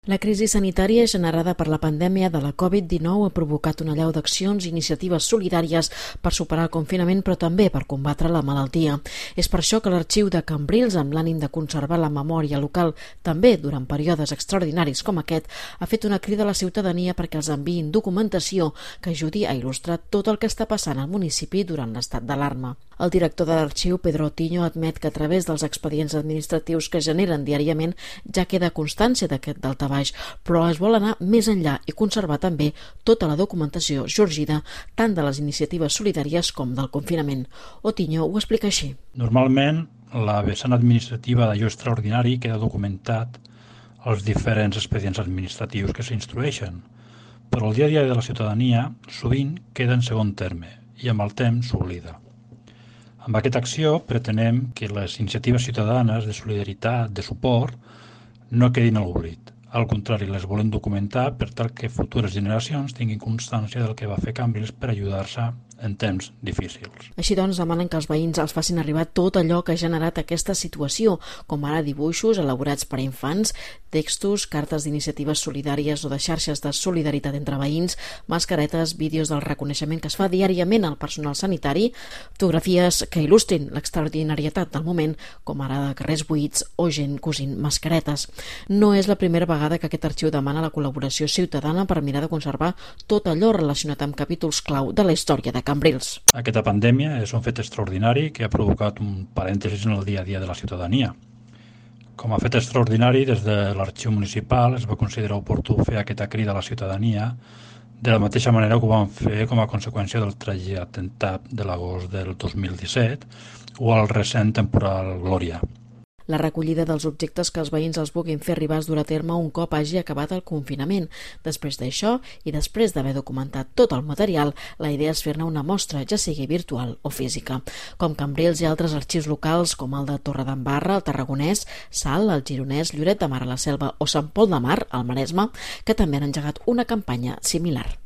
La crisi sanitària generada per la pandèmia de la Covid-19 ha provocat una allau d'accions i iniciatives solidàries per superar el confinament, però també per combatre la malaltia. És per això que l'Arxiu de Cambrils, amb l'ànim de conservar la memòria local també durant períodes extraordinaris com aquest, ha fet una crida a la ciutadania perquè els enviïn documentació que ajudi a il·lustrar tot el que està passant al municipi durant l'estat d'alarma. El director de l'Arxiu, Pedro Otiño, admet que a través dels expedients administratius que generen diàriament ja queda constància d'aquest daltabaix, però es vol anar més enllà i conservar també tota la documentació sorgida tant de les iniciatives solidàries com del confinament. Otiño ho explica així. Normalment, la vessant administrativa d'allò extraordinari queda documentat als diferents expedients administratius que s'instrueixen, però el dia a dia de la ciutadania sovint queda en segon terme i amb el temps s'oblida. Amb aquesta acció pretenem que les iniciatives ciutadanes de solidaritat, de suport, no quedin a l'oblit. Al contrari, les volem documentar per tal que futures generacions tinguin constància del que va fer Cambrils per ajudar-se en temps difícils. Així doncs, demanen que els veïns els facin arribar tot allò que ha generat aquesta situació, com ara dibuixos elaborats per a infants, textos, cartes d'iniciatives solidàries o de xarxes de solidaritat entre veïns, mascaretes, vídeos del reconeixement que es fa diàriament al personal sanitari, fotografies que il·lustrin l'extraordinarietat del moment, com ara de carrers buits o gent cosint mascaretes. No és la primera vegada que aquest arxiu demana la col·laboració ciutadana per mirar de conservar tot allò relacionat amb capítols clau de la història de Cambrils. Aquesta pandèmia és un fet extraordinari que ha provocat un parèntesis en el dia a dia de la ciutadania. Com a fet extraordinari, des de l'Arxiu Municipal es va considerar oportú fer aquesta crida a la ciutadania de la mateixa manera que ho vam fer com a conseqüència del tràgic atemptat de l'agost del 2017 o el recent temporal Glòria. La recollida dels objectes que els veïns els vulguin fer arribar es durà a terme un cop hagi acabat el confinament. Després d'això, i després d'haver documentat tot el material, la idea és fer-ne una mostra, ja sigui virtual o física. Com Cambrils i altres arxius locals, com el de Torredembarra, el Tarragonès, Salt, el Gironès, Lloret de Mar a la Selva o Sant Pol de Mar, al Maresme, que també han engegat una campanya similar.